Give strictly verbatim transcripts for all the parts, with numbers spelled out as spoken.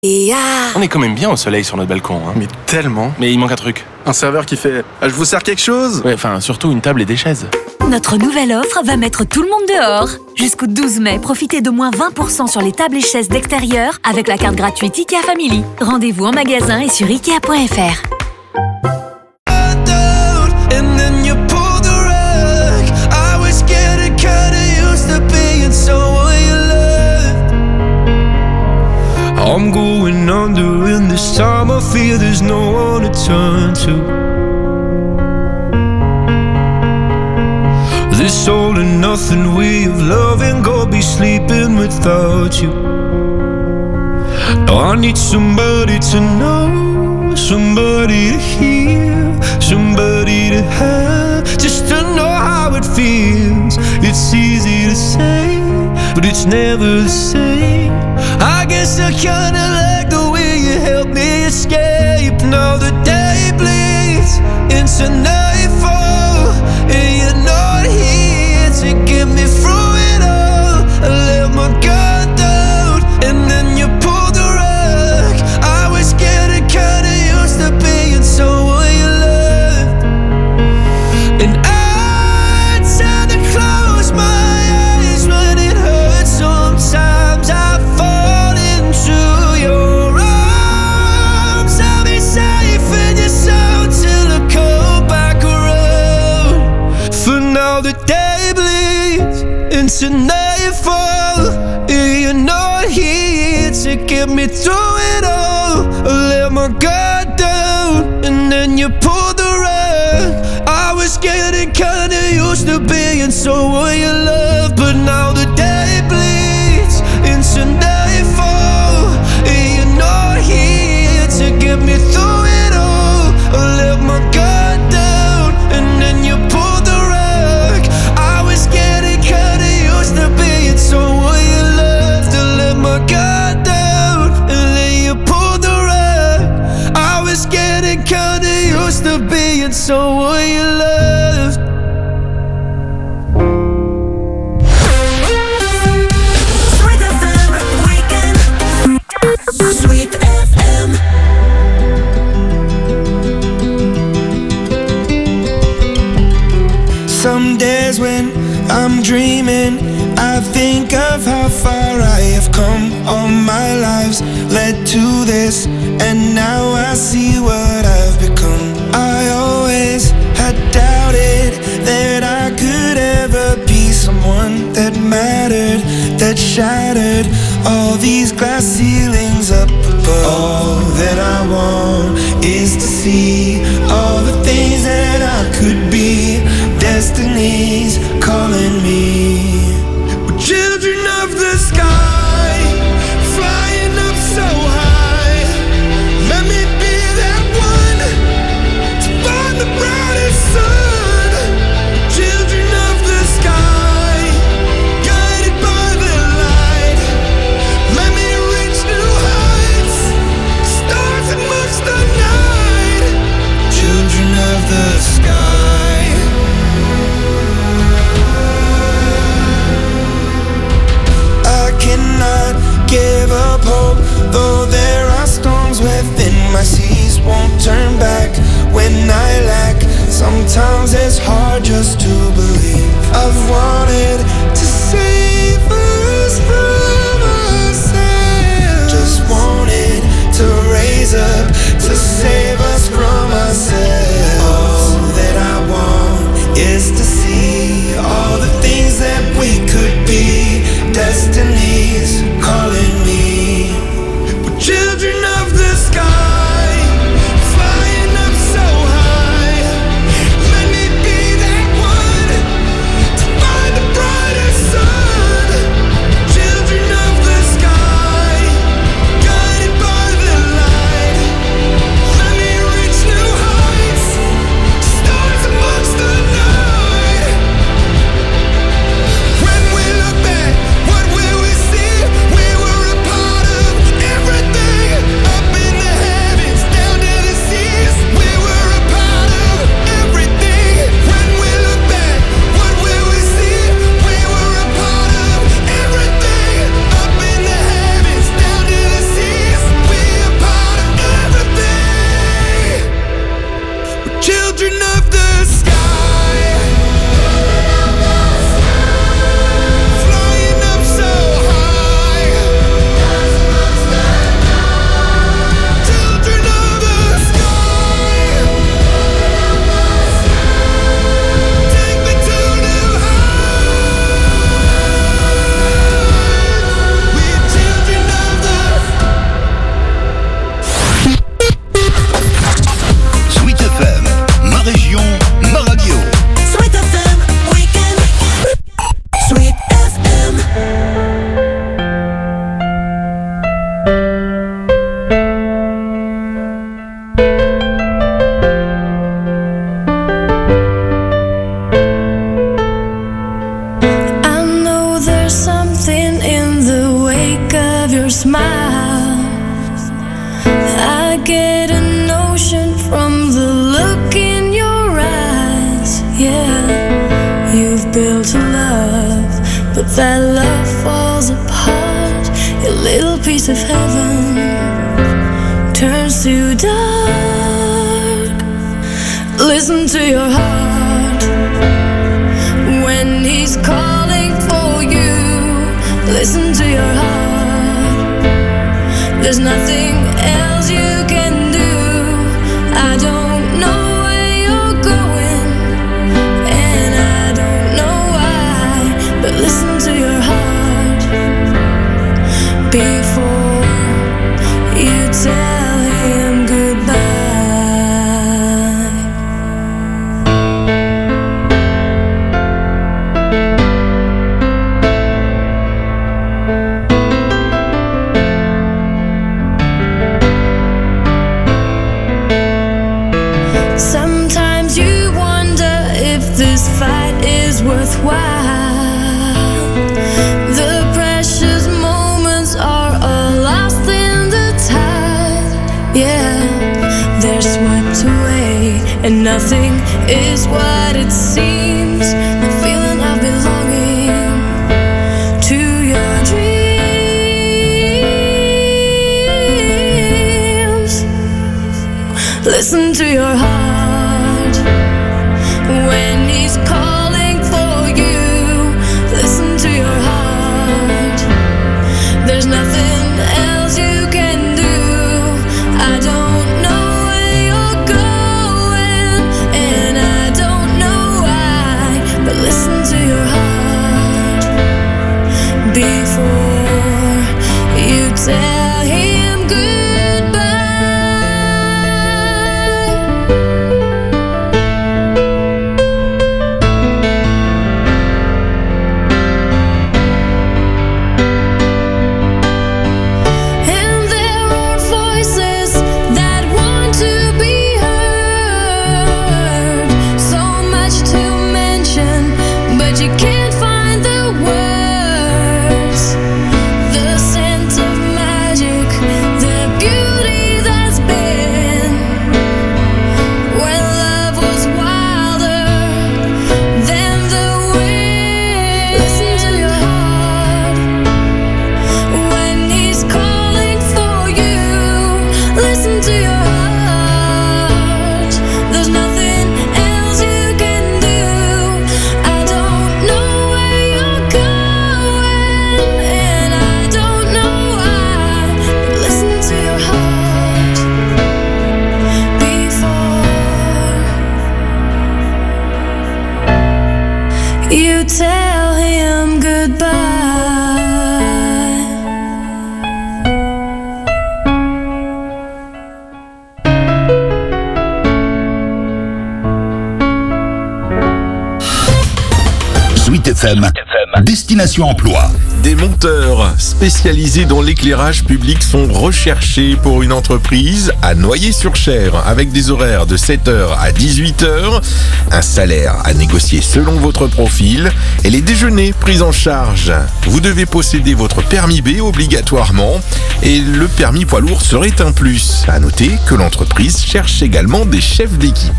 On est quand même bien au soleil sur notre balcon, hein. Mais tellement. Mais il manque un truc. Un serveur qui fait ah, « Je vous sers quelque chose ?» Ouais, enfin, surtout une table et des chaises. Notre nouvelle offre va mettre tout le monde dehors. Jusqu'au douze mai, profitez de moins vingt pour cent sur les tables et chaises d'extérieur avec la carte gratuite IKEA Family. Rendez-vous en magasin et sur ikea point f r. I'm going under, and this time I feel there's no one to turn to. This all and nothing way of loving, go be sleeping without you. Now I need somebody to know, somebody to hear, somebody to have, just to know how it feels. It's easy to say, but it's never the same. I guess I kinda like the way you help me escape. Now the day bleeds into nightfall, and you're not here to get me through it all. I let my guard down, and then you pulled the rug. I was getting kinda used to being someone you loved, and I tend to close my eyes when it hurts. Sometimes I fall into your arms. I'll be safe in your soul till I come back around. For now the day bleeds into nightfall, and you're not here to get me through it all. I let my guard down, and then you pulled the rug. I was getting kinda used to being someone you love, but now the day bleeds into nightfall, and you're not here to get me through it all. I let my guard down, and then you pulled the rug. I was getting kinda used to being someone you loved. I let my guard down, and then you pulled the rug. I was getting kinda used to being someone you loved. Sweet F M. Some days when I'm dreaming, I think of how far I have come. All my lives led to this, and now I see what I've become. I always had doubted that I could ever be someone that mattered, that shattered all these glass ceilings up above. All that I want is to see all the things that I could be. Destiny's calling me. We're children of the sky, flying up so high. Let me be that one to find the brightest sun. Children of the sky, guided by the light. Let me reach new heights, stars amongst the night. Children of the sky. I get a notion from the look in your eyes. Yeah, you've built a love, but that love falls apart. Your little piece of heaven turns to dark. Listen to your heart when he's calling for you. Listen to your heart. There's nothing else you can do. I don't know where you're going, and I don't know why, but listen to your heart before you tell him goodbye. Sometimes you wonder if this fight is worthwhile. The precious moments are all lost in the tide. Yeah, they're swept away, and nothing is what it seems. The feeling of belonging to your dreams. Listen to your heart when he's calling for you. Listen to your heart. There's nothing else you can do. I don't know where you're going, and I don't know why, but listen to your heart before you tell him goodbye. And there are voices that want to be heard. So much to mention, but you can't find the words. The scent of magic, the beauty that's been when love was wilder than the wind. Listen to your heart when he's calling for you. Listen to your heart. There's nothing else you can do. I don't know where you're going, and I don't know why, but listen to your heart before you tell him goodbye. Sweet F M, Destination Emploi. Des monteurs spécialisés dans l'éclairage public sont recherchés pour une entreprise à Noyer-sur-Cher avec des horaires de sept heures à dix-huit heures, un salaire à négocier selon votre profil et les déjeuners pris en charge. Vous devez posséder votre permis B obligatoirement et le permis poids lourd serait un plus. À noter que l'entreprise cherche également des chefs d'équipe.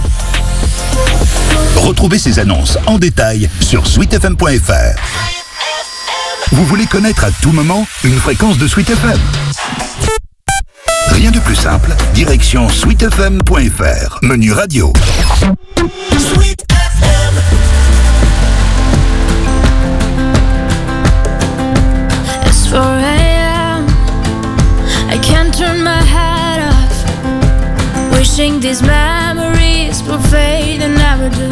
Retrouvez ces annonces en détail sur sweet f m point f r. Vous voulez connaître à tout moment une fréquence de Sweet F M? Rien de plus simple, direction sweet f m point f r, menu radio. Sweet F M. It's four a.m. I can't turn my head off, wishing these memories will fade and never do.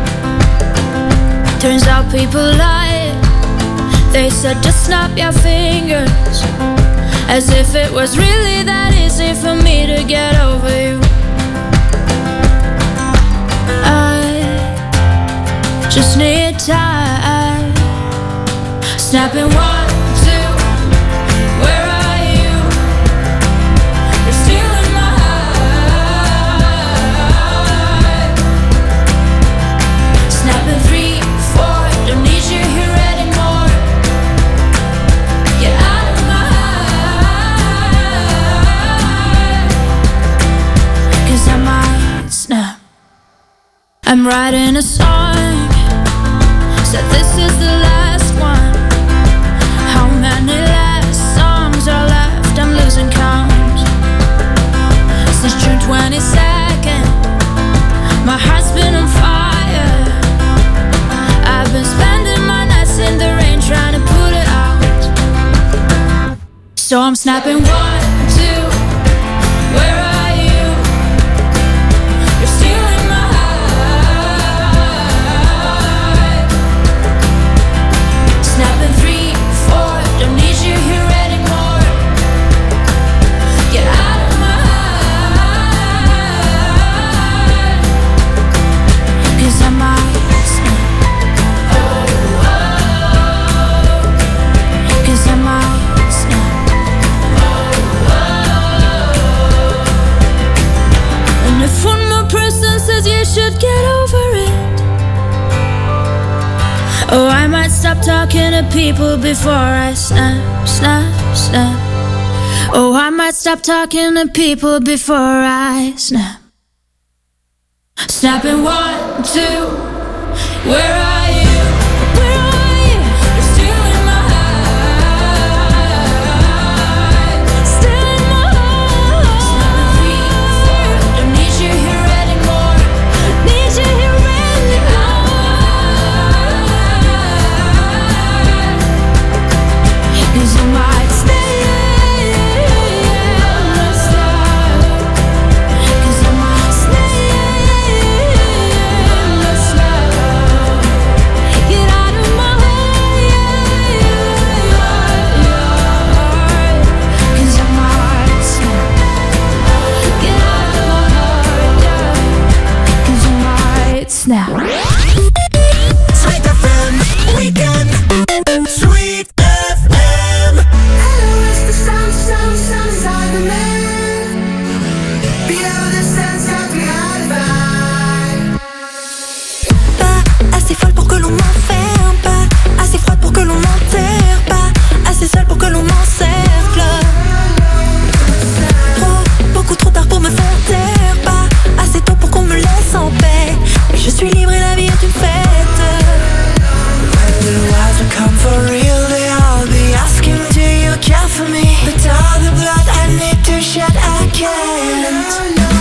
Turns out people lie. They said just snap your fingers, as if it was really that easy for me to get over you. I just need time. Snapping one, two, where are you? You're still in my heart. Snapping three, four, don't need you here anymore. Get out of my heart. I'm writing a song, said this is the last one. How many last songs are left? I'm losing count. Since June twenty-second, my heart's been on fire. I've been spending my nights in the rain trying to put it out. So I'm snapping one, two, where are you? You're stealing my heart. Snapping three, four, don't need you here anymore. Get out of my heart. Cause I might snap. Oh, oh. Cause I might snap. And if one more person says you should get over it, oh, I might stop talking to people before I snap, snap, snap. Oh, I might stop talking to people before I snap. Snapping one, two, where are you? Where are you? You're stealing my heart. Stealing my heart. Snapping three, four, don't need you here anymore. Need you here anymore. Cause I might stay. Cause I might stay. Get out of my heart. Cause I might snap. Get out of my heart. Cause I might snap. Sweet F M Weekend. Sweet F M. Hello, it's the sound, sound, sound inside the man. Below the sunset we had a vibe. Pas assez folle pour que l'on m'enferme, pas assez froide pour que l'on m'enterre, pas assez seule pour que l'on m'encercle. Trop, beaucoup trop tard pour me faire taire, pas assez tôt pour qu'on me laisse en paix. Mais je suis libre et la vie est une fête. When the lies will come for real, they all be asking, do you care for me? But all the blood I need to shed, I can't.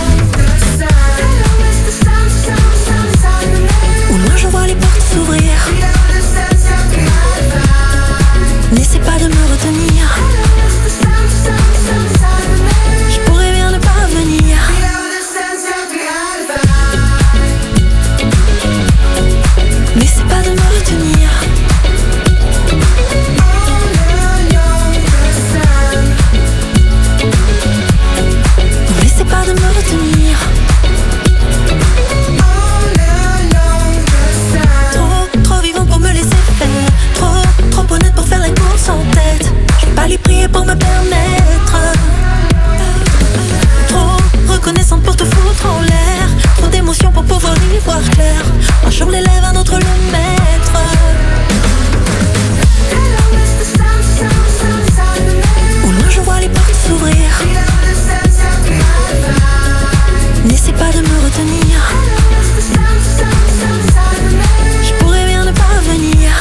Au loin je vois les portes s'ouvrir. N'essaie pas de me retenir. Je pourrais bien ne pas venir. N'essaie pas de me retenir. N'essaie pas de me retenir. Trop, trop vivant pour me laisser faire. Trop, trop honnête pour faire la course en tête. Je vais pas les prier pour me permettre. Trop reconnaissante pour te foutre en l'air. Trop d'émotions pour pouvoir y voir clair. Un jour l'élève, un autre le maître. Au loin je vois les portes s'ouvrir. N'essaie pas de me retenir. Je pourrais bien ne pas venir.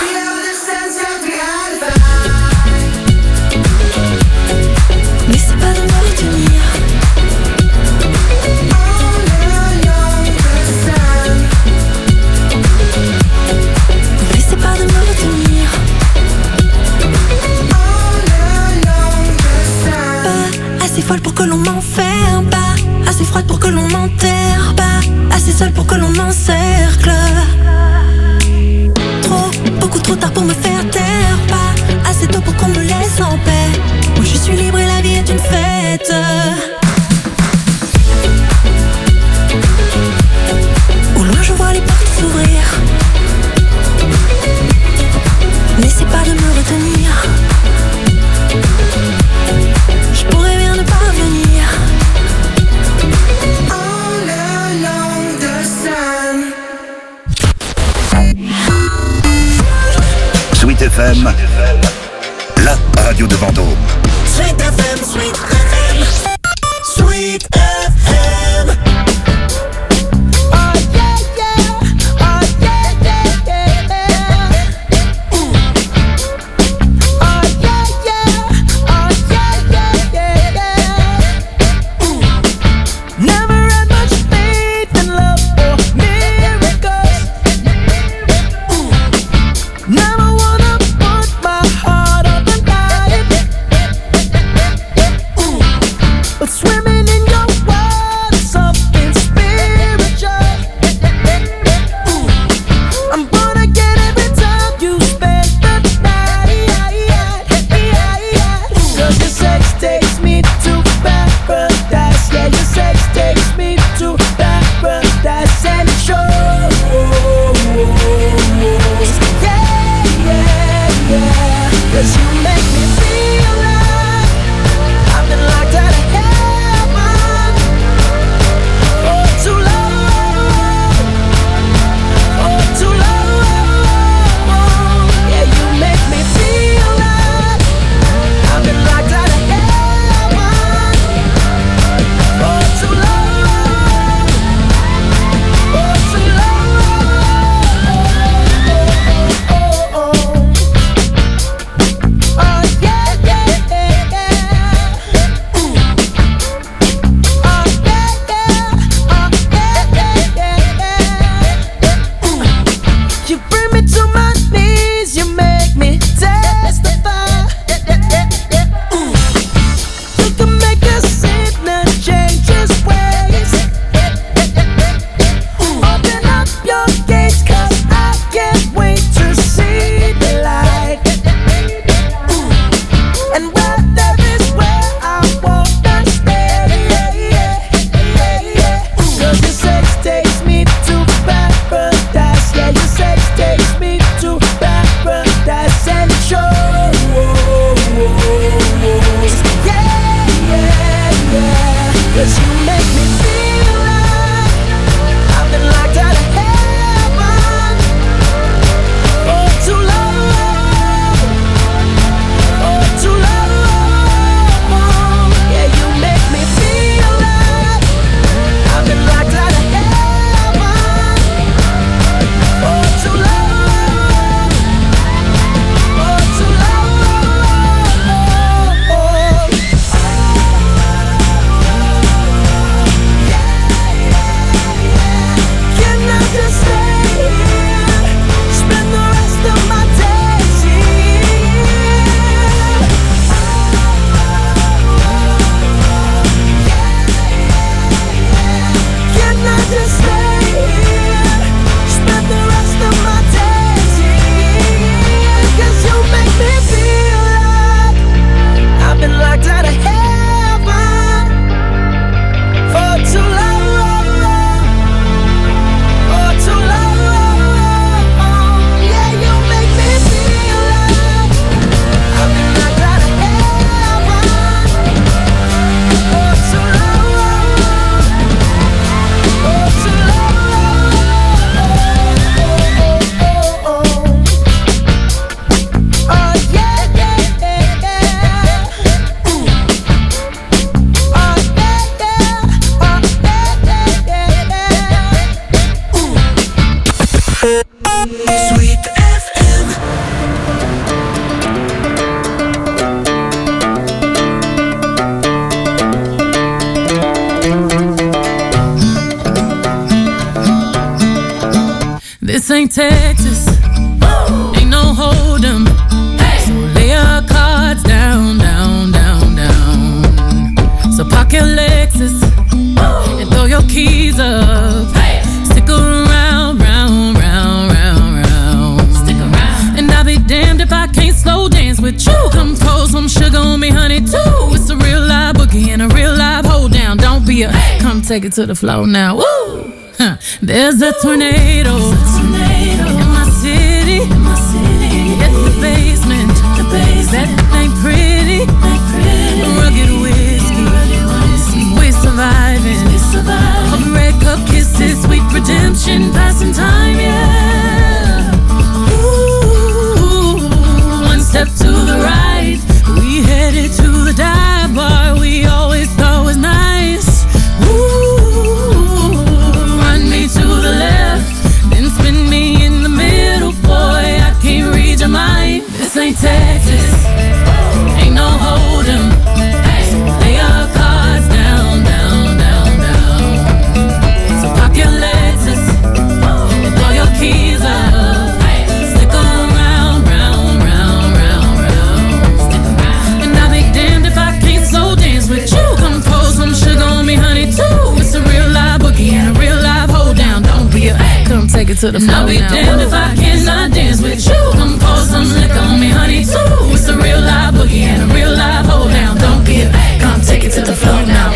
N'essaie pas de me retenir. N'essaie pas de me retenir. Pas assez folle pour que l'on m'enferme, pas assez froide pour que l'on m'enterre, pas assez seule pour que l'on m'encercle. Trop, beaucoup trop tard pour me faire taire, pas assez tôt pour qu'on me laisse en paix. Moi je suis libre et la vie est une fête. Au loin je vois les portes s'ouvrir. N'essaie pas de me retenir. Je pourrais bien ne pas venir. All along the sun. Sweet F M, la radio de Vendôme. Sweet F M, Sweet F M, Sweet F M. Oh yeah, yeah. but swimming in your water, something spiritual. I'm born again every time you spend the night. Cause your sex takes me to paradise. Yeah, your sex takes me to paradise, and it shows. Yeah, yeah, yeah. Cause you make me feel like I've been locked out of heaven for too long, for too long. Yeah, you make me feel like I've been locked out of heaven for too long, for too long. Oh, yeah, yeah, yeah, yeah. Ooh. Oh, yeah, yeah. Oh, yeah, yeah, yeah, yeah. Ooh. You bring me to my knees, you make me testify. Ooh. You can make a sinner change his ways. Ooh. Open up your gates, cause I can't wait to see the light. Ooh. And where there is where I wanna stay. Cause your sex takes me to paradise. Yeah, your sex takes me to paradise, and it shows. Yeah, yeah, yeah. Cause you make me feel like I've been locked out of heaven for too long, for too long. Yeah, you make me feel like I've been locked out of heaven for too long, for too long. Can I just stay here, spend the rest of my days here? Can I just stay here, spend the rest of my days here? Cause you make me feel like I've been locked out of heaven for too long. For too long, yeah, you make me feel like I've been locked out of heaven for too long, for too long. Oh, yeah, yeah, yeah, yeah. Ooh. Oh, yeah, yeah. Oh, yeah, yeah, yeah, yeah. Ooh. Sweet F M. This ain't Texas, ain't no hold'em. So lay your cards down, down, down, down. So park your Lexus and throw your keys up. Stick around, round, round, round, round. Stick around. And I'll be damned if I can't slow dance with you. Come pour some sugar on me, honey, too. It's a real live boogie and a real live hold down. Don't be a come take it to the floor now. Woo! Huh. There's a tornado in my city. It's the basement. That ain't pretty. Rugged whiskey. We're surviving. Of red cup kisses, sweet redemption, passing time, yeah. Ooh, one step to the right, we headed to the dive bar we always thought was nice. Ooh, run me to the left, then spin me in the middle, boy, I can't read your mind. This ain't Texas, ain't no hold'em. So lay your cards down, down, down, down. So pop your Lexus and to the flow. I'll be damned if I cannot dance with you. Come pour some liquor on me, honey, too. It's a real live boogie and a real live hold down. Don't be a back, come take it to the floor now.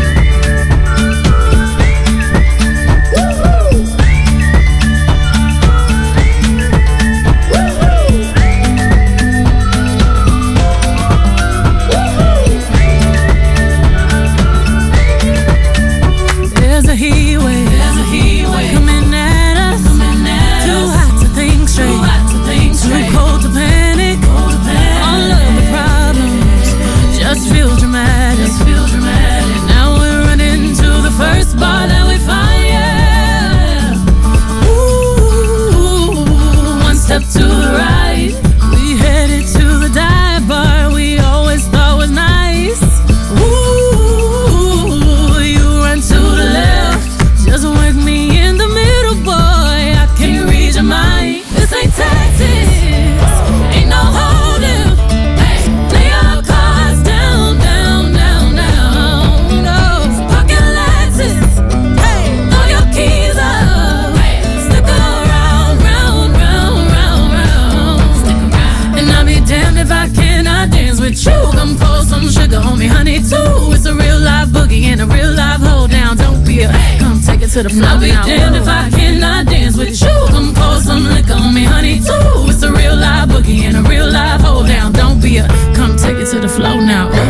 To the floor. I'll be damned if I cannot dance with you. Come pour some liquor on me, honey, too. It's a real live boogie and a real live hold down. Don't be a, come take it to the floor now. Ooh.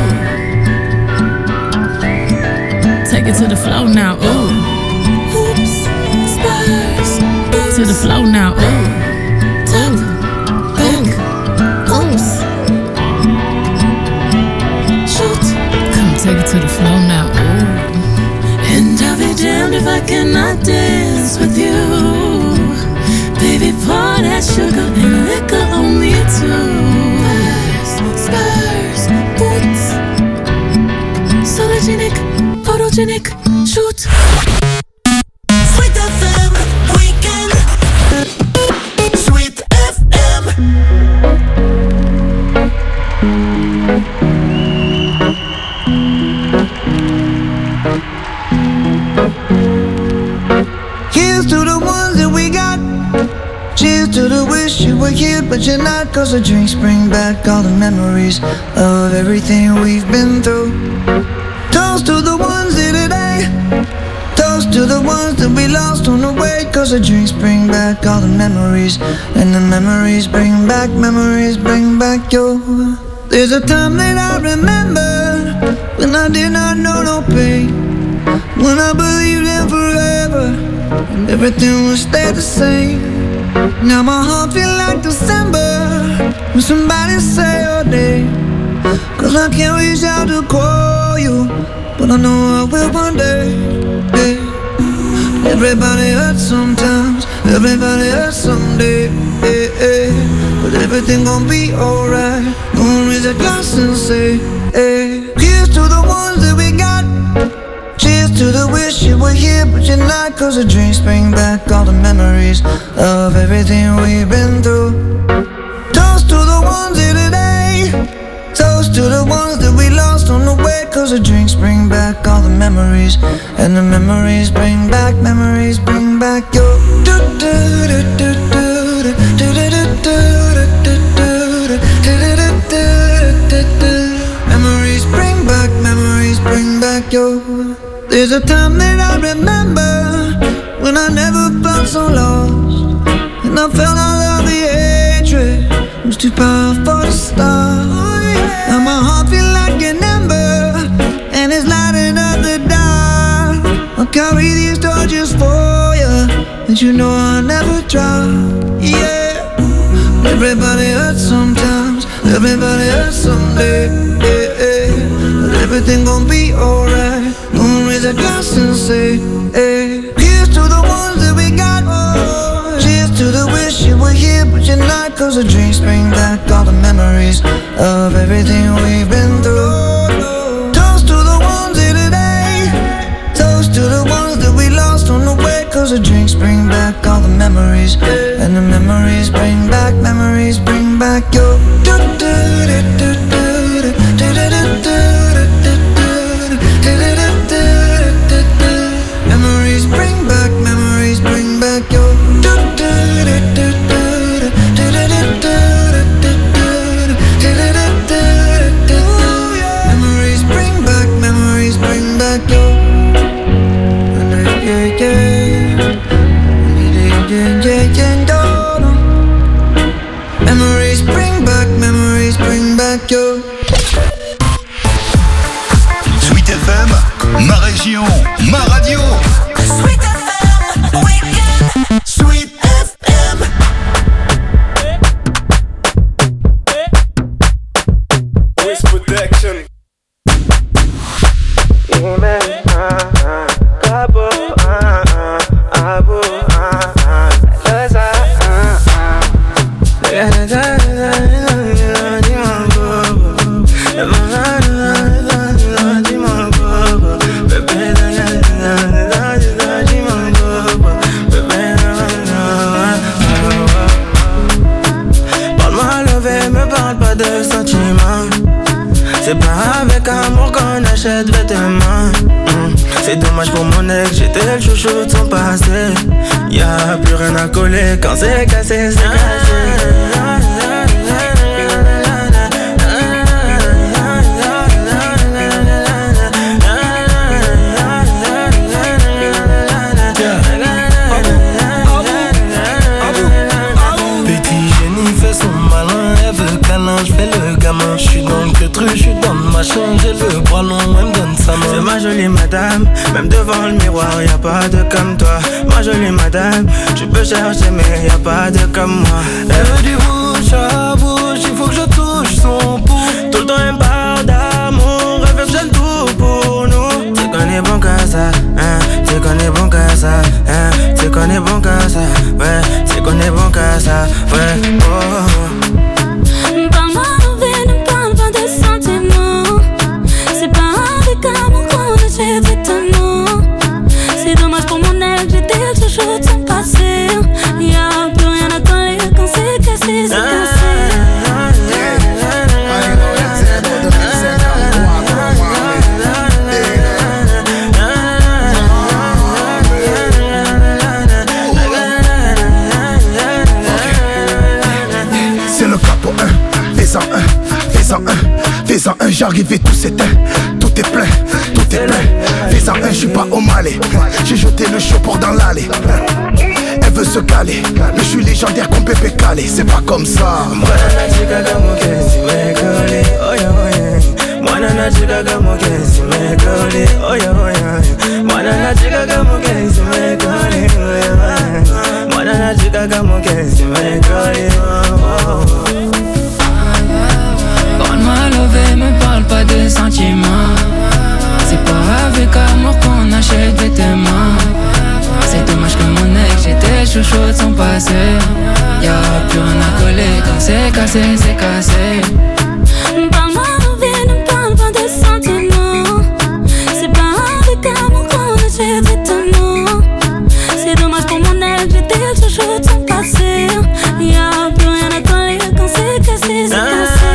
Take it to the floor now. Ooh. Oops, stars. To the floor now. Ooh. Top, back, oops. Shoot. Come take it to the floor now. Ooh. And I'll be damned if I cannot dance with you. Baby, pour that sugar and liquor on me too. Spurs, boots, sologenic, photogenic, shoot. Sweet F M Weekend. Sweet F M. Here's to the ones that we got. Cheers to the wish you were here but you're not. Cause the drinks bring back all the memories of everything we've been through. Toast to the ones here today. Toast to the ones that we lost on the way. Cause the drinks bring back all the memories. And the memories bring back, memories bring back your. There's a time that I remember when I did not know no pain, when I believed in forever and everything would stay the same. Now my heart feel like December when somebody say your name. Cause I can't reach out to call you, but I know I will one day. Yeah. Everybody hurts sometimes, everybody hurts someday. Yeah, yeah. But everything gon' be alright. Gonna raise a glass and say, hey. Here's to the ones that we got. Cheers to the wish you were here but you're not. Cause the drinks bring back all the memories of everything we've been through. Toast to the ones here today. Toast to the ones that we lost on the way. Cause the drinks bring back all the memories. And the memories bring back, memories bring back your. Memories bring back, memories bring back your. There's a time that I remember when I never felt so lost, and I felt all of the hatred was too powerful to stop. Now my heart feel like an ember and it's lighting up the dark. I'll carry these torches for you, and you know I'll never drop. Yeah. Everybody hurts sometimes, everybody hurts someday. Yeah, yeah. But everything gon' be alright. Gonna raise a glass and say, hey. Here's to the ones that we got. Oh, cheers to the wish you were here but you're not. Cause the drinks bring back all the memories of everything we've been through. Toast to the ones here today. Toast to the ones that we lost on the way. Cause the drinks bring back all the memories. And the memories bring back, memories bring back your. Memories bring back, memories bring back your. back yo. Yeah, yeah, yeah. Yeah, yeah, yeah, no, no. Memories bring back, memories bring back yo. Sweet F M, ma région, ma radio. Sweet F M, Weekend. Sweet F M. Wiz Protection. Yeah, man. Ah, ah. Cabo, ah, ah. Abo, ah, ah. Cause I, ah, ah. Yeah, da, da, da, da, da, da, de sentiments. C'est pas avec amour qu'on achète vêtements. mm. C'est dommage pour mon ex, j'étais le chouchou de son passé. Y'a plus rien à coller quand c'est cassé, c'est cassé. J'fais le gamin, j'suis dans le queutru, j'suis dans le machin, j'ai le bras long, elle me donne sa main. C'est ma jolie madame, même devant le miroir, y'a pas de comme toi. Ma jolie madame, tu peux chercher mais y'a pas de comme moi. Elle veut du bouche à bouche, il faut que je touche son pouls. Tout le temps elle me parle d'amour, elle veut que j'aime tout pour nous. C'est qu'on est bon qu'à ça, hein, c'est qu'on est bon qu'à ça, hein, c'est qu'on est bon qu'à ça, ouais, c'est qu'on est bon qu'à ça, ouais, oh. Parle-moi envers, ne parle pas de sentiments. C'est pas avec amour qu'on achète vêtements. C'est dommage pour mon ex, j'étais le chouchou de son passé. Y'a plus rien à coller quand c'est cassé, c'est cassé. C'est le capo un, fais-en un, fais-en un, fais-en un, j'arrive et tout s'éteint. Tout est plein, tout est plein. Fais-en un, j'suis pas au Malais. J'ai jeté le chaud pour dans l'allée. Elle veut se caler, mais je suis légendaire comme Pépé Calé. C'est pas comme ça. Parle-moi lové, me parle pas de sentiments. C'est pas avec amour qu'on achète vêtements. C'est dommage que mon ex, j'étais chouchou de son passé. Y'a plus rien à coller quand c'est cassé, c'est cassé. Parle-moi envers, ne parle pas de sentiments. C'est pas avec amour qu'on achète vêtements. C'est dommage pour mon ex, j'étais le chouchou de son passé. Y'a plus rien à coller quand c'est cassé, c'est cassé.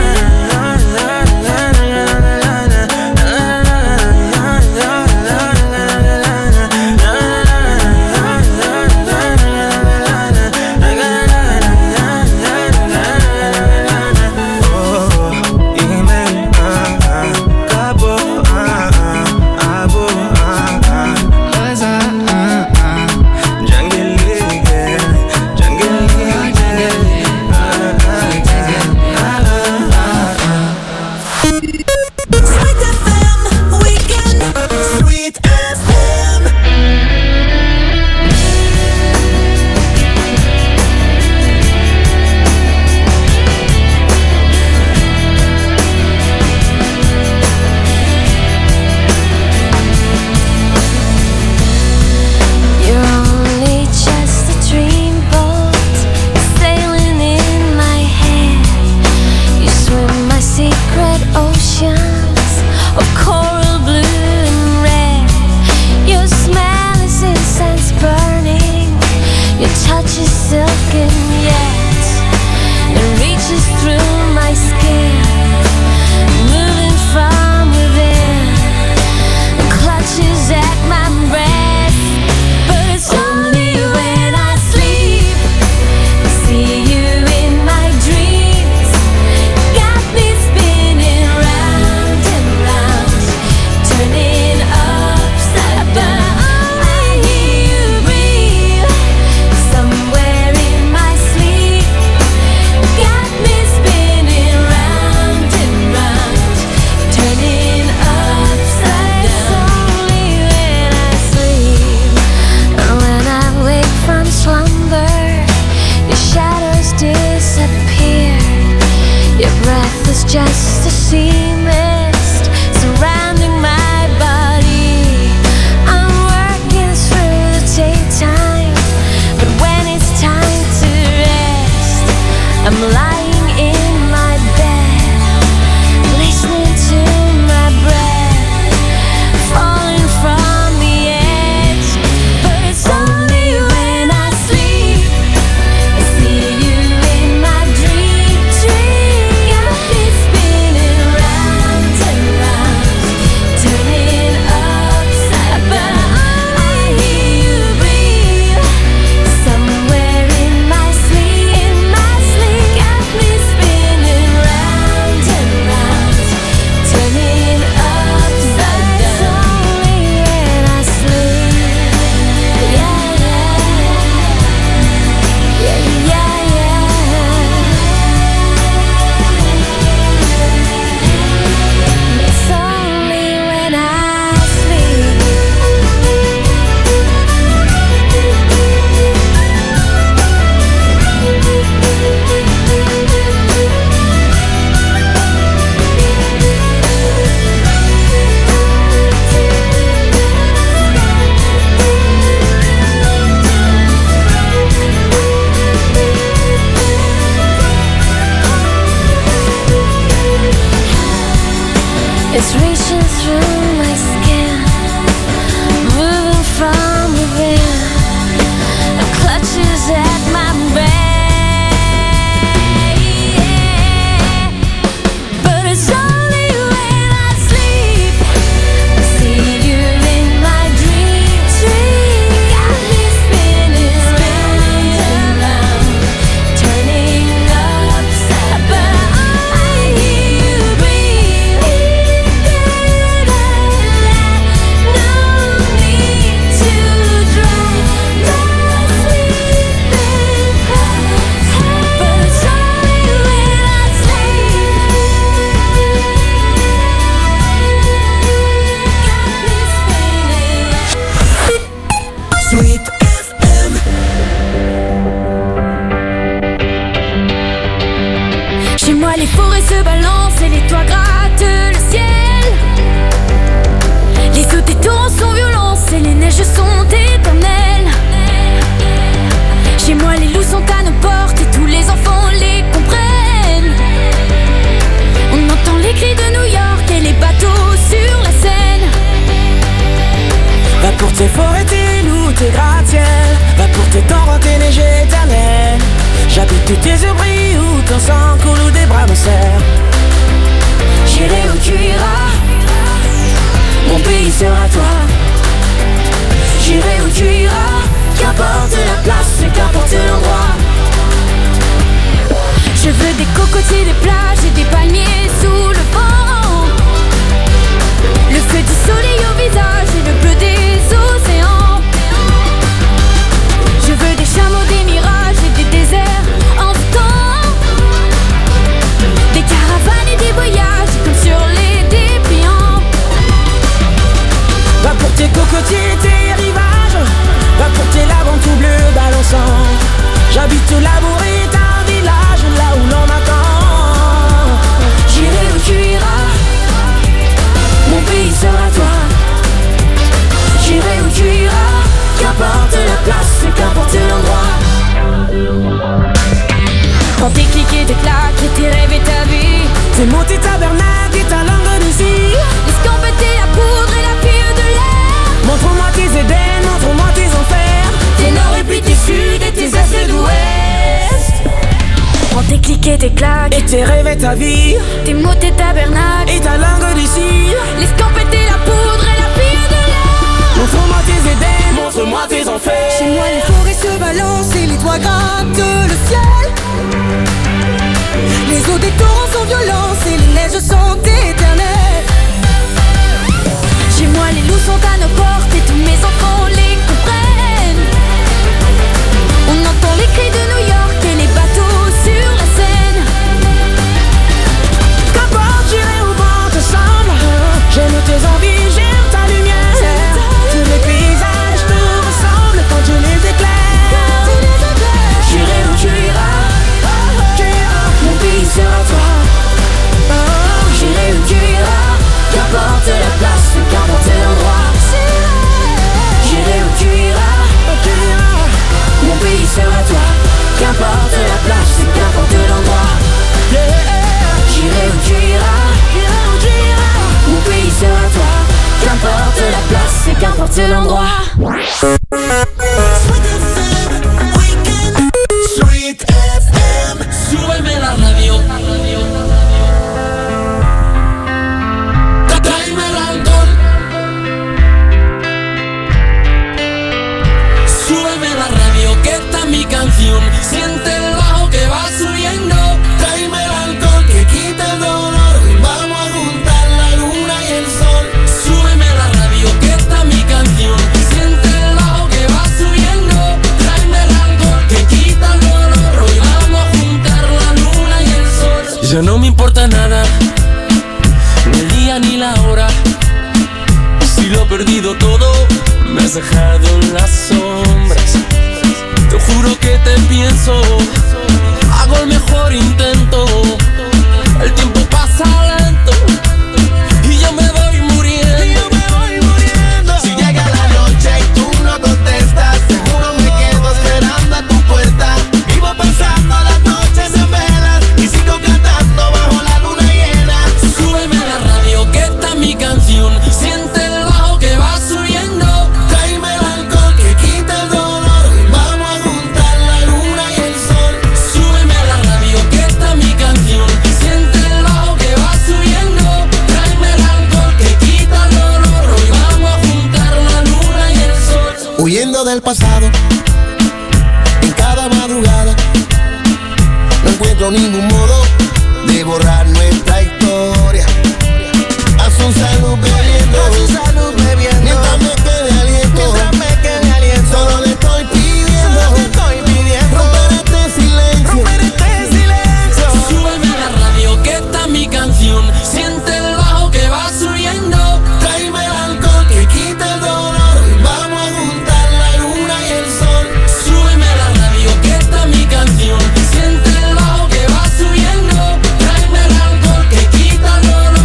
tes forêts, tes loups, tes gratte-ciel. Va pour tes torrents, tes neiges éternelles. J'habite où tes yeux brillent, où ton sang coule, où des bras me serrent. J'irai où tu iras, mon pays sera toi. J'irai où tu iras, qu'importe la place et qu'importe l'endroit. Je veux des cocotiers, des plages et des palmiers sous le vent. Le feu du soleil au visage et le bleu des océans. Je veux des chameaux, des mirages et des déserts en temps. Des caravanes et des voyages comme sur les dépliants. Va pour tes cocotiers, tes rivages. Va pour tes lagons tout bleus balançants. J'habite au labour et un village là où l'on m'attend. J'irai où tu iras, mon pays sera toi. J'irai où tu iras, qu'importe la place et qu'importe l'endroit. Quand tes clics et tes claques et tes rêves et ta vie, tes mots, tes tabernacles et ta langue de cire. L'escampette et la poudre et la fille de l'air. Montre-moi tes Éden, montre-moi tes enfers. Tes nord et puis tes sud et tes est et d'ouest. Quand tes clics et tes claques et tes rêves et ta vie, tes mots, tes tabernacles et ta langue de cire. L'escampette et la poudre et la fille de l'air. Montre-moi tes Éden, montre-moi tes enfers. Chez moi les forêts se balancent et les toits grattent le ciel. Les eaux des torrents sont violentes et les neiges sont éternelles. Chez moi les loups sont à nos portes et tous mes enfants les comprennent. On entend les cris de New York et les bateaux sur la Seine. Qu'importe, j'irai où bon te semble. J'aime tes envies, j'aime ta lumière. Tous les paysages te ressemblent quand tu les éclaires. J'irai où tu iras, mon pays sera toi. J'irai où tu iras, qu'importe la place, qu'importe l'endroit. J'irai où tu iras, mon pays sera toi. Qu'importe la place, qu'importe l'endroit. J'irai où tu iras, mon pays sera toi. Qu'importe la place, qu'importe l'endroit. Sweet F M. Súbeme la radio. Tráeme el alcohol. Súbeme la radio, que esta es mi canción. Siente el bajo que va subiendo. Tráeme el alcohol que quita el dolor. Vamos a juntar la luna y el sol. Súbeme la radio, que esta es mi canción. Siente el bajo que va subiendo. Tráeme el alcohol que quita el dolor. Hoy vamos a juntar la luna y el sol. Ya no me importa nada, ni el día ni la hora. Si lo he perdido todo, me has dejado en las sombras. Te juro que te pienso, hago el mejor intento. El tiempo pasa lento y yo me voy muriendo. Y yo me voy muriendo. Si llega la noche y tú no contestas, seguro me quedo esperando a tu puerta. Vivo pensando las noches en velas y sigo cantando bajo la luna llena. Súbeme la radio, que esta es mi canción. Siente el bajo que va subiendo. Tráeme el alcohol que quita el dolor. Vamos a juntar la luna y el sol. Súbeme la radio, que esta es mi canción. Siente el bajo que va subiendo. Tráeme el alcohol que quita el dolor. Hoy vamos a juntar la luna y el sol. Huyendo del pasado, en cada madrugada, no encuentro ningún modo de borrar nuestra historia. A su salud bebiendo, a su salud bebiendo, mientras me quede aliento, mientras me quede aliento. Solo le estoy pidiendo, solo le estoy pidiendo, romper este silencio, romper este silencio. Súbeme la radio, que esta es mi canción. Siente el bajo que va subiendo. Tráeme el alcohol que quita el dolor. Vamos a juntar la luna y el sol. Súbeme la radio, que esta es mi canción. Siente el bajo que va subiendo. Tráeme el alcohol que quita el dolor.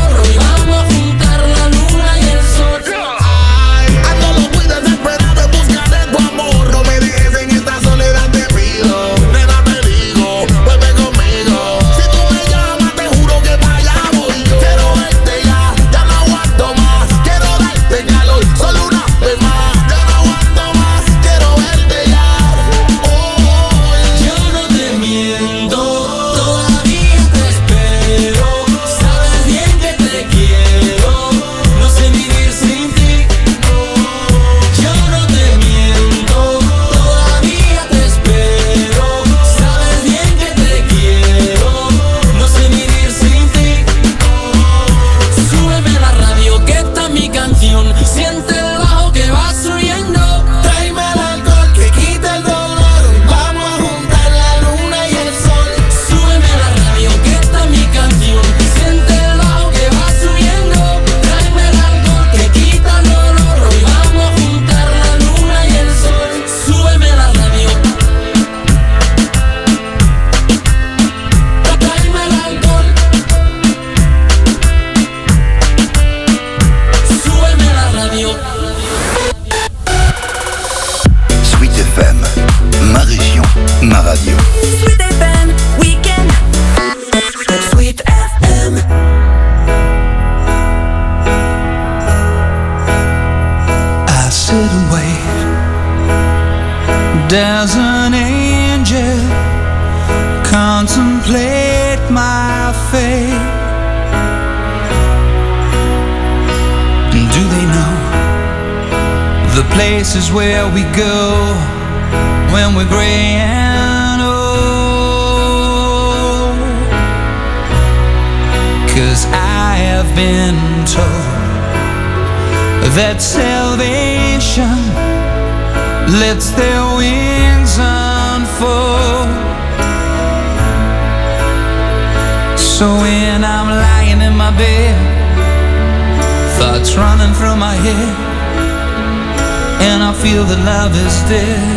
Does an angel contemplate my fate? Do they know the places where we go when we're gray and old? 'Cause I have been told that salvation lets their wings unfold. So when I'm lying in my bed, thoughts running through my head, and I feel that love is dead,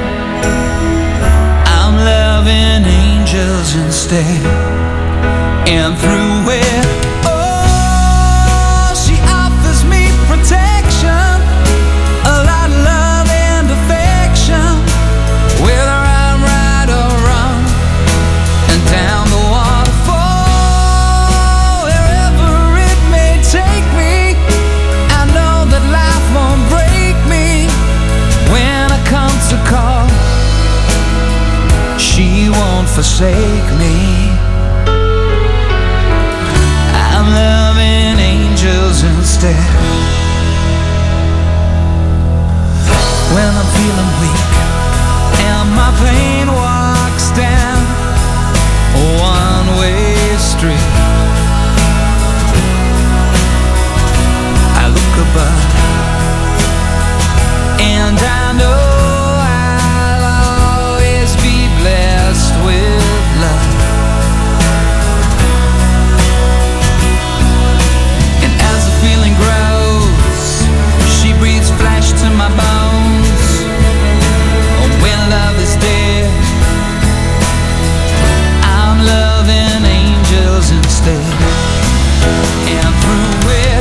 I'm loving angels instead. And through it, oh, she offers me protection, a lot of love and affection, whether I'm right or wrong, and down the waterfall, wherever it may take me, I know that life won't break me when I come to call. She won't forsake me. I'm loving angels instead. When I'm feeling weak and my pain walks down a one-way street, I look above and I know I'll always be blessed with love. And as the feeling grows, she breathes flesh to my bones. Oh, when love is dead, I'm loving angels instead. And through it,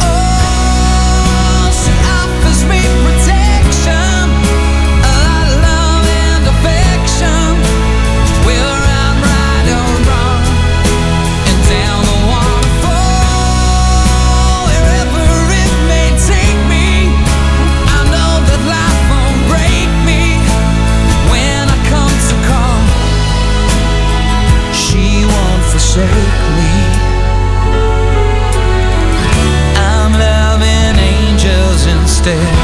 oh, she offers me protection, a lot of love and affection, whether I'm right or wrong, and down the waterfall, wherever it may take me, I know that life won't break me when I come to call. She won't forsake me. I'm loving angels instead.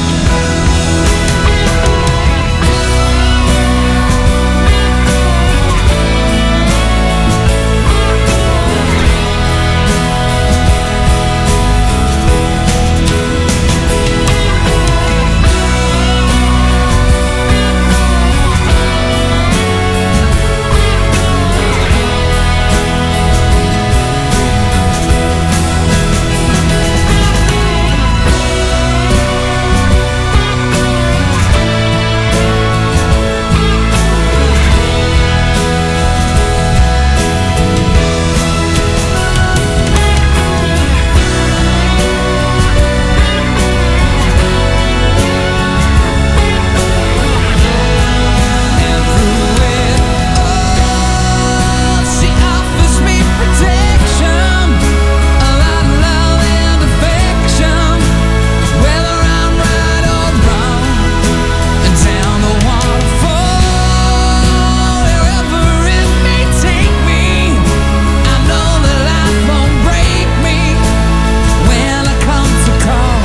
And through it, oh, she offers me protection, a lot of love and affection, whether I'm right or wrong, and down the waterfall, wherever it may take me, I know that life won't break me when I come to call.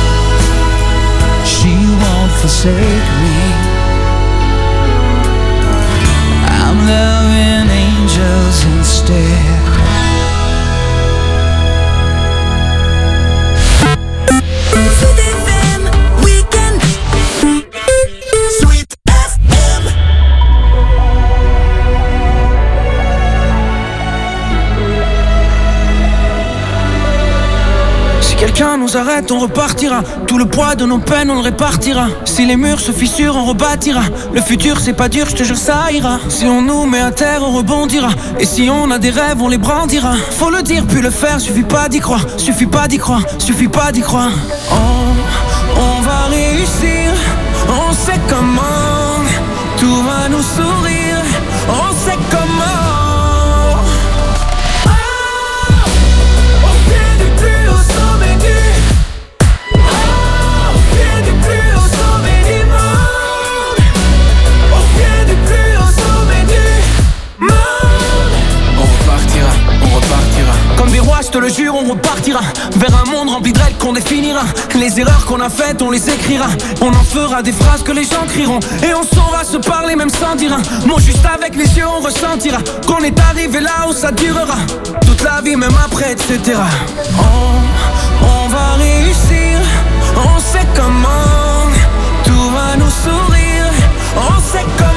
She won't forsake me. I'm loving angels instead. Sweet F M Weekend. Sweet F M. Si quelqu'un nous arrête, on repartira. Tout le poids de nos peines, on le répartira. Si les murs se fissurent, on rebâtira. Le futur, c'est pas dur, je te jure, ça ira. Si on nous met à terre, on rebondira. Et si on a des rêves, on les brandira. Faut le dire, puis le faire, suffit pas d'y croire. Suffit pas d'y croire, suffit pas d'y croire. On, on va réussir, on sait comment. Tout va nous sourire, on sait comment. on définira. Les erreurs qu'on a faites, on les écrira. On en fera des phrases que les gens crieront. Et on saura se parler même sans dire un mot. Juste avec les yeux, on ressentira qu'on est arrivé là où ça durera toute la vie, même après, et cetera. On, on va réussir. On sait comment. Tout va nous sourire. On sait comment.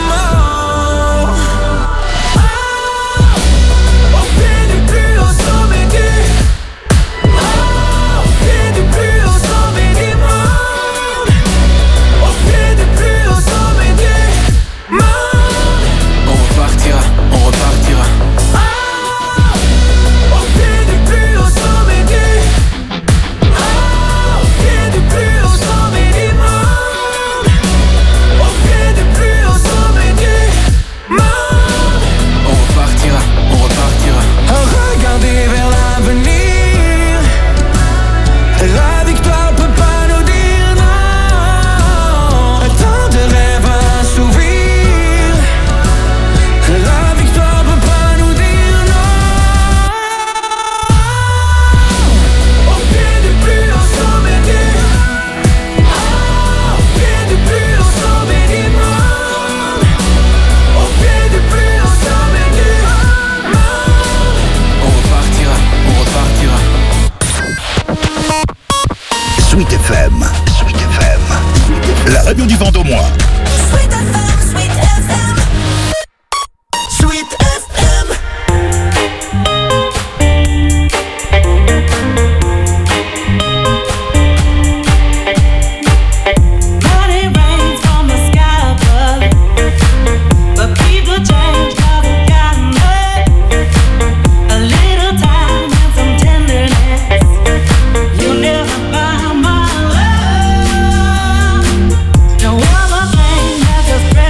Sweet F M. Sweet F M. La radio du Vendômois. Sweet F M, Sweet F M. Sweet F M. Money rains from the sky above, but people change 'cause of kindness. A little time and some tenderness. You never buy my love. No other thing that just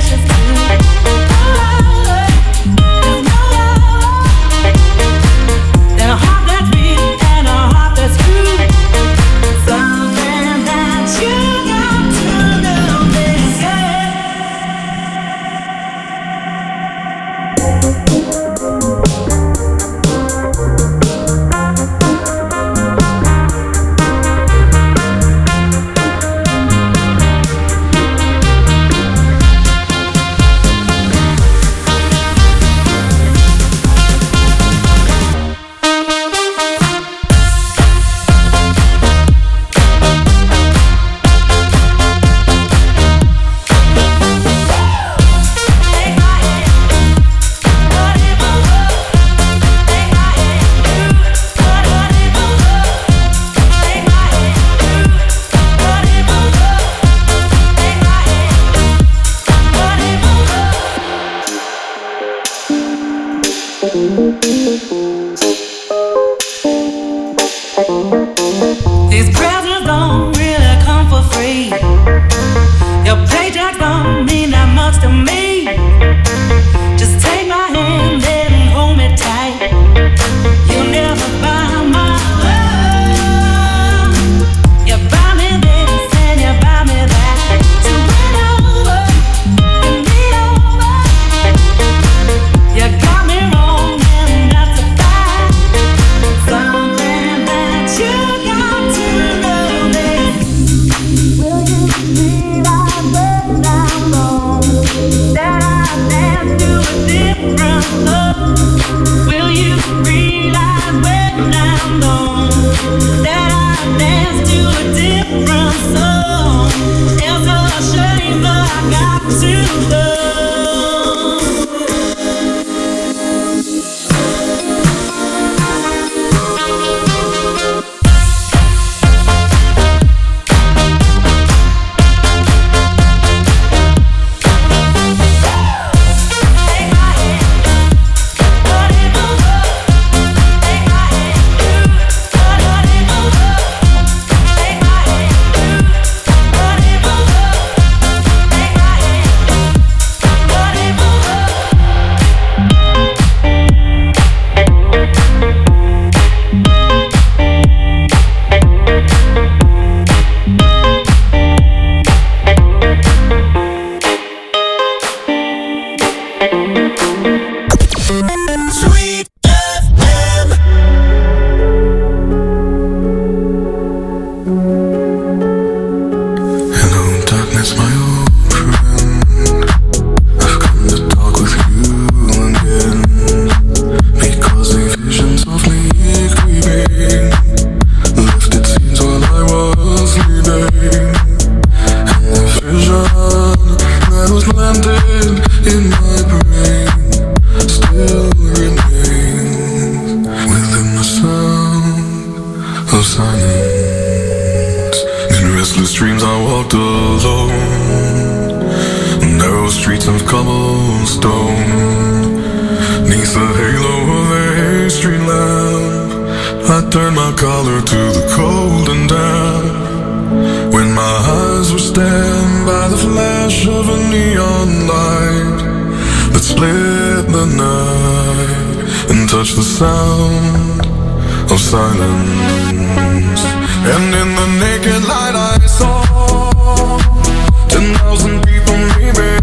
streets of cobblestone. Neath the halo of a street lamp, I turned my collar to the cold and damp. When my eyes were stabbed by the flash of a neon light that split the night and touched the sound of silence. And in the naked light I saw ten thousand people maybe,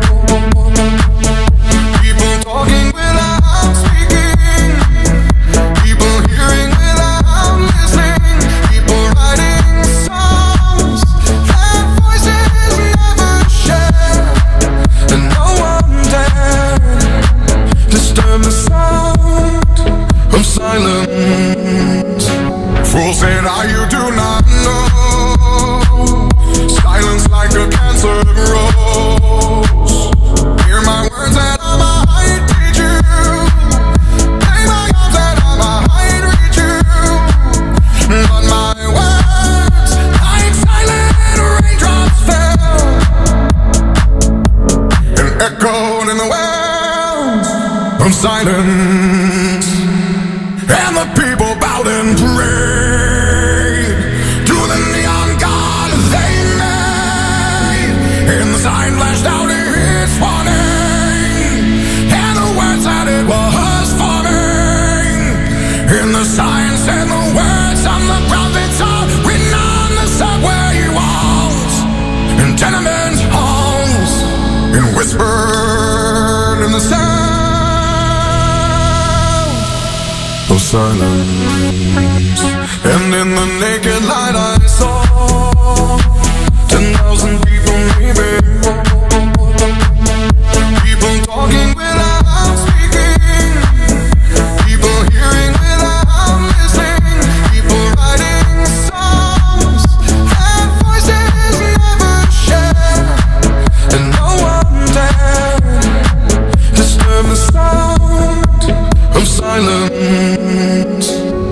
people talking without speaking, people hearing without listening, people writing songs that voices never share, and no one dared disturb the sound of silence. Fools said, "Ah, you do not know. Silence like a cancer grows. Hear my words that I might teach you. Play my arms that I might reach you. But my words, like silent raindrops, fell and echoed in the wells of silence. And the people bowed and prayed to the neon god they made. And the sign flashed out its warning, and the words that it was forming. And the sign said the words on the prophets are written on the subway walls and tenement halls, and whispered in the sound of silence. And in the naked light I saw ten thousand people maybe, people talking without speaking, people hearing without listening, people writing songs that voices never share, and no one dared disturb the sound of silence.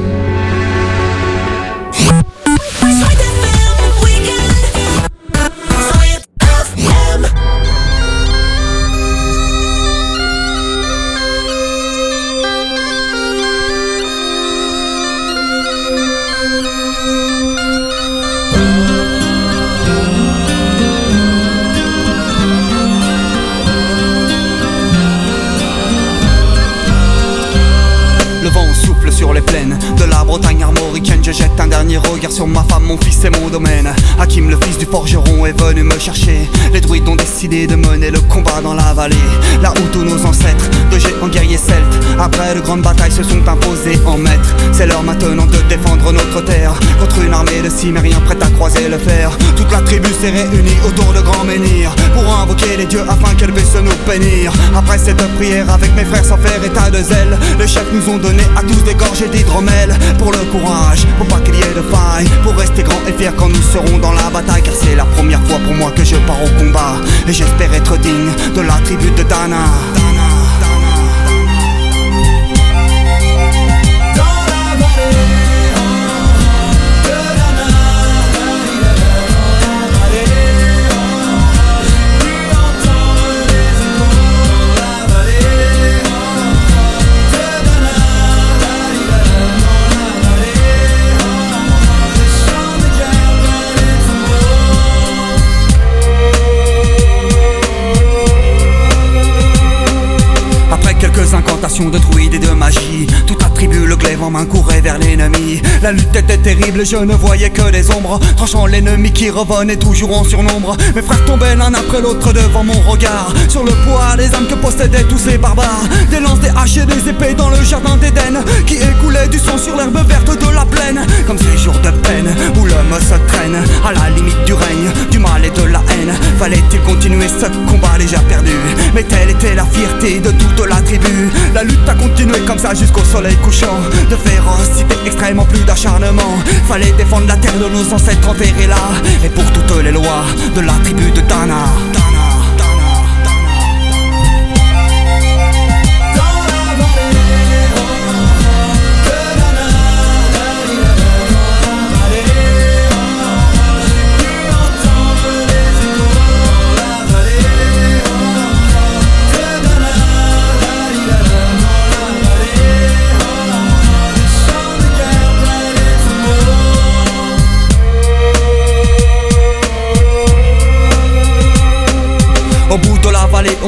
Sur les plaines de la Bretagne armoricaine, je jette un dernier regard sur ma femme, mon fils et mon domaine. Hakim, le fils du forgeron, est venu me chercher. Les druides ont décidé de mener le combat dans la vallée, là où tous nos ancêtres, de géants guerriers celtes, après de grandes batailles, se sont imposés en maîtres. C'est l'heure maintenant de défendre notre terre contre une armée de cimériens prête à croiser le fer. Toute la tribu s'est réunie autour de grands menhirs pour invoquer les dieux afin qu'elle puisse nous bénir. Après cette prière, avec mes frères sans faire état de zèle, les chefs nous ont donné à tous des gorgées d'hydromel pour le courage, pour pas qu'il y ait de faille, pour rester grand et fier quand nous serons dans la bataille. Car c'est la première fois pour moi que je pars au combat, et j'espère être digne de la tribu de Dana. Incantations de druides et de magie, toute la tribu, le glaive en main, courait vers l'ennemi. La lutte était terrible, je ne voyais que des ombres, tranchant l'ennemi qui revenait toujours en surnombre. Mes frères tombaient l'un après l'autre devant mon regard, sur le poids des âmes que possédaient tous ces barbares. Des lances, des haches et des épées dans le jardin d'Éden, qui écoulait du sang sur l'herbe verte de la plaine. Comme ces jours de peine où l'homme se traîne à la limite du règne, du mal et de la haine. Fallait-il continuer ce combat déjà perdu? Mais telle était la fierté de toute la tribu. La lutte a continué comme ça jusqu'au soleil couchant. De férocité extrême en plus d'acharnement. Fallait défendre la terre de nos ancêtres enterrés là, et pour toutes les lois de la tribu de Dana.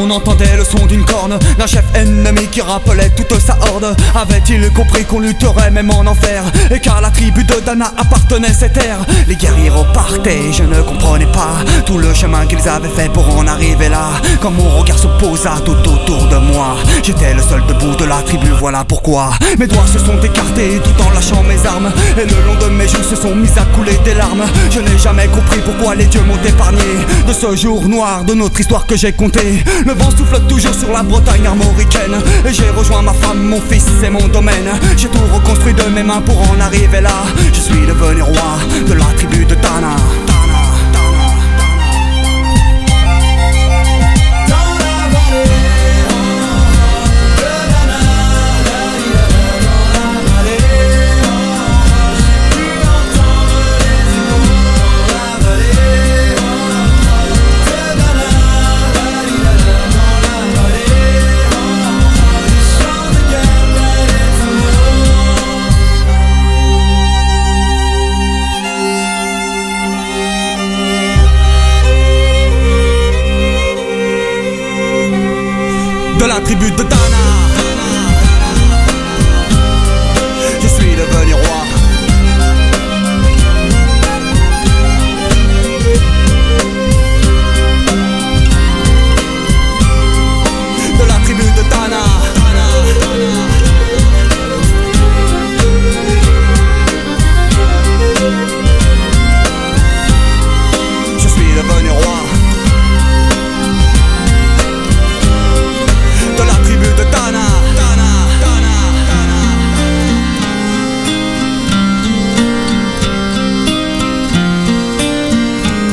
on entendait le son d'une corne, d'un chef ennemi qui rappelait toute sa horde. Avait-il compris qu'on lutterait même en enfer, et qu'à la tribu de Dana appartenait cette terre? Les guerriers repartaient, je ne comprenais pas tout le chemin qu'ils avaient fait pour en arriver là. Quand mon regard se posa tout autour de moi, j'étais le seul debout de la tribu, voilà pourquoi mes doigts se sont écartés tout en lâchant mes armes, et le long de mes joues se sont mis à couler des larmes. Je n'ai jamais compris pourquoi les dieux m'ont épargné de ce jour noir de notre histoire que j'ai compté. Le vent souffle toujours sur la Bretagne armoricaine, et j'ai rejoint ma femme, mon fils et mon domaine. J'ai tout reconstruit de mes mains pour en arriver là. Je suis devenu roi de la tribu de Dana. De la tribu de Dana.